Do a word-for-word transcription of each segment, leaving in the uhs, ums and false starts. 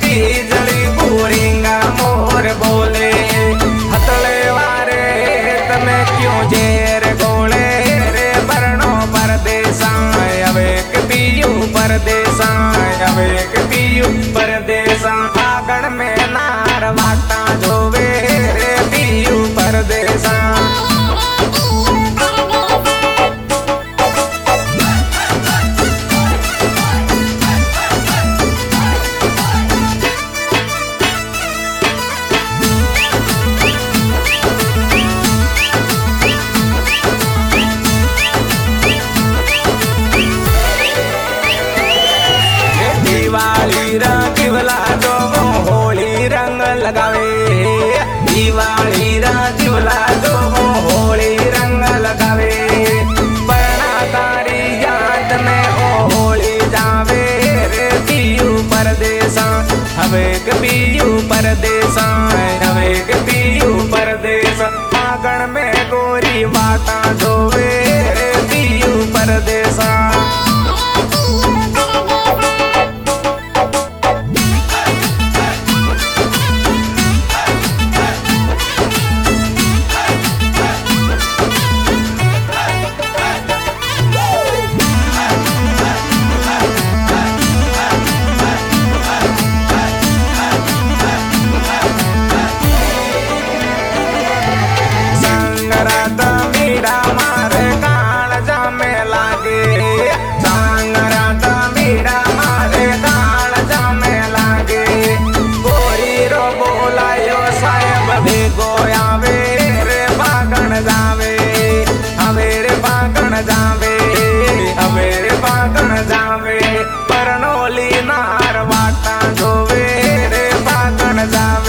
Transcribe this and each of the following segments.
बीजली पूरिंगा मोर बोले हथले वारे तमे क्यों जेर गोले रे बरनो परदेसा अवेक पियू परदेसा अवेक पियू परदेसा आगण में नार वाटा जोवे रे पियू परदेसा दिवाली राजीवला जो होली रंग लगावे दिवाली राजीवला जो होली रंग लगावे परणा तारी याद में ओ होली जावे रे पियू परदेसा हवेक पियू परदेसा हवेक पियू परदेसा आंगन में गोरी वाटा धोवे रे पियू परदेसा जावे अवेरे बागण जावे परनोली नार वाटा धोवे रे बागण जावे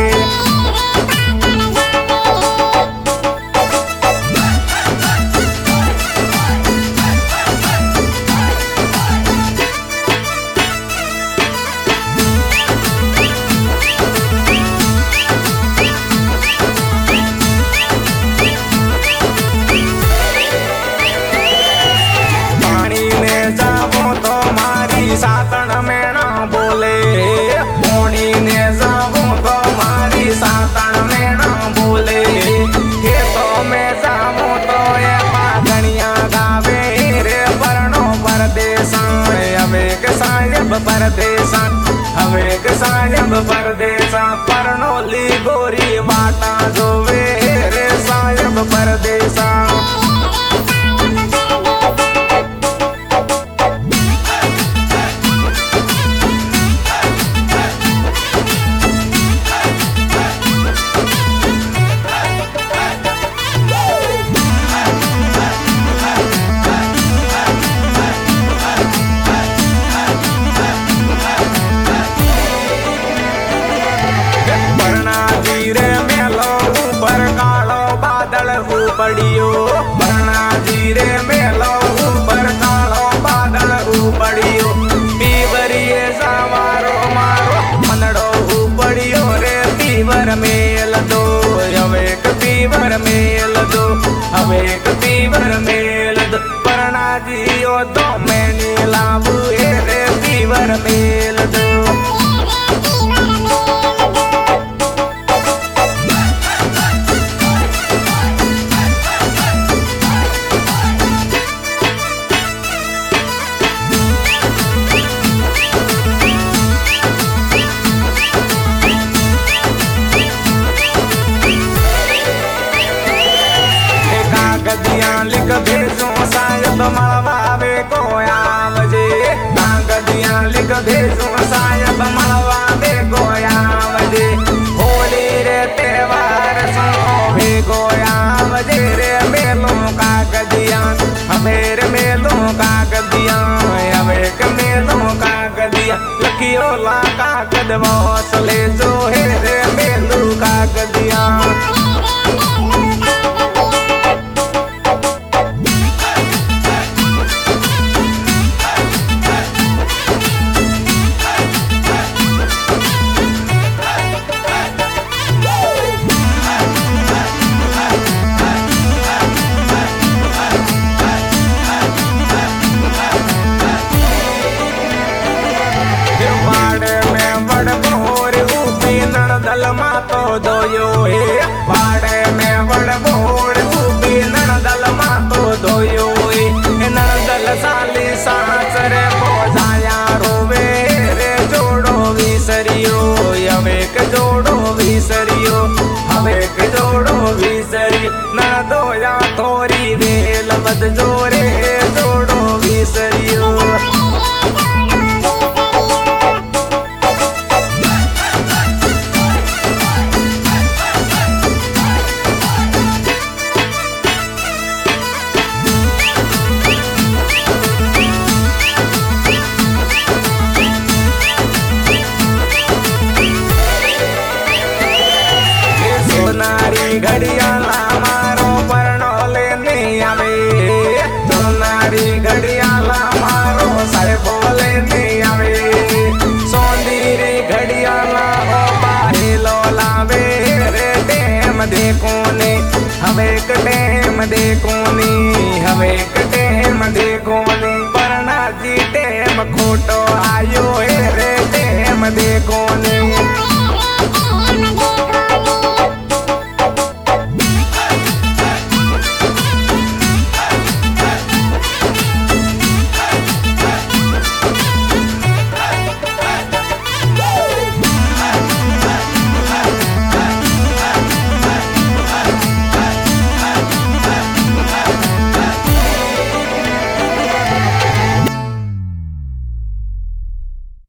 सातन में ना बोले मोनी ने जाऊं तो मारी सातन में ना बोले खेतों में जाऊं तो ये पागनिया गावे रे परनो परदेसा अवेक साहेब परदेसा अवेक साहेब परदेसा परनोली गोरी वाटा जोवे रे साहेब परदेसा पड़ियो बरना जीरे मेलो ऊपर कालो बादल पड़ियो पीवरिए सवारो मारो मनड़ो पड़ियो रे पीवर मेल दो अवेक पीवर मेल दो अवेक पीवर मेल दो बरना जियो दो मैंने लाबू रे पीवर मेल दो लिख भेजो सायब मलवावे को आवजे कागदियां लिख भेजो सायब मलवावे को आवजे होली रे त्योहार सोवे को आवजे रे मेलो कागदियां हमेर मेलो कागदियां अवेक मेलो कागदियां लखियो ला कागद वोसले जो है रे मेलू कागदियां बड़ नणदल मा तो दोयो हे वाड़े में वड़ बोड़ खूबी नणदल मा तो दोयो हे नणदल साली सास रे बोझाया रोवे रे जोड़ो विसरियो हवेक जोड़ो विसरियो हवेक जोड़ो विसरियो न दोया थोरी वेल बद जोरे जोड़ो विसरियो सोनारी घड़ियाला मारो परनो लेने आवे सोनारी घड़ियाला मारो सारे बोले नहीं आवे सोंदीरी घड़ियाला ओ बाहेलो लावे रे टेम देखो ने हवे टेम देखो ने हवे टेम देखो ने परना जी टेम खोटो आयो रे टेम देखो ने